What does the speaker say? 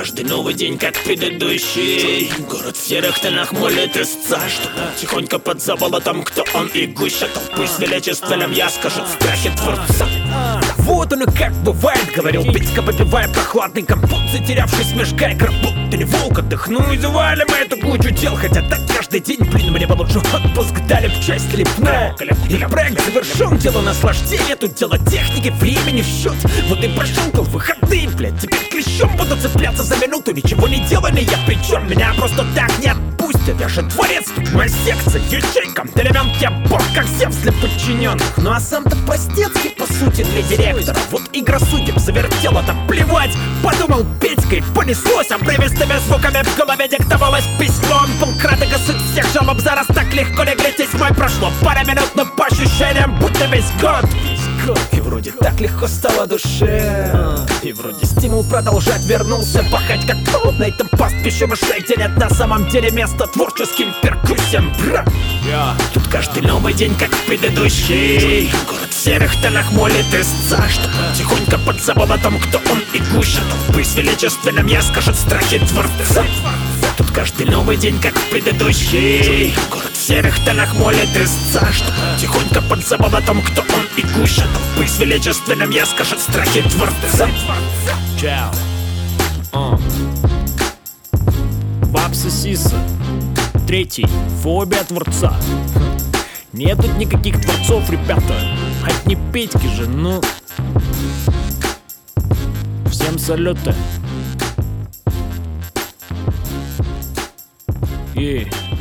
каждый новый день как предыдущий. Город в серых тонах молит истца, что тихонько под заболотом, кто он и гуща толпы с величественным я скажет страхи творца. Вот оно как бывает, говорил Петька, попивая прохладный компот, затерявшись в мешка и крапот. Ты не волк, отдохну и завалим эту кучу дел. Хотя так каждый день, блин, мне бы лучше отпуск дали в часть лепная. Или проект завершен, дело наслаждения, тут дело техники, времени в счет. Вот и пошел выходные, блядь, теперь клещом буду цепляться за минуту. Ничего не делали я, причем меня просто так не отпустят. Я же творец, моя секция, ячейка, элемент я бог, как Зевс для подчиненных. Ну а сам-то простецкий, по сути, для директора. Вот игра судеб завертела, да плевать. Подумал Петька и понеслось, обрывистыми звуками в голове диктовалось письмо. Он был краток и суть всех жалоб за раз так легко легли тьмой. Прошло пара минут, но по ощущениям будто весь год. И вроде так легко стало душе. И вроде стимул продолжать вернулся, пахать как тот на этом пастбище мышей, где нет на самом деле места творческим перкуссиям. Тут каждый новый день как предыдущий. Город в серых тонах молит истца, что тихонько под заболотом, кто он и гуща толпы с величественным я скажет страхи творца. Тут каждый новый день как предыдущий. Город в серых тонах молит истца, что тихонько под заболотом, кто он и гуща толпы с величественным я скажет страхи творца. Чао. Вапса Сиса. Третий. Фобия творца. Нет тут никаких творцов, ребята. Хоть не Петьки же, ну. Всем салюты.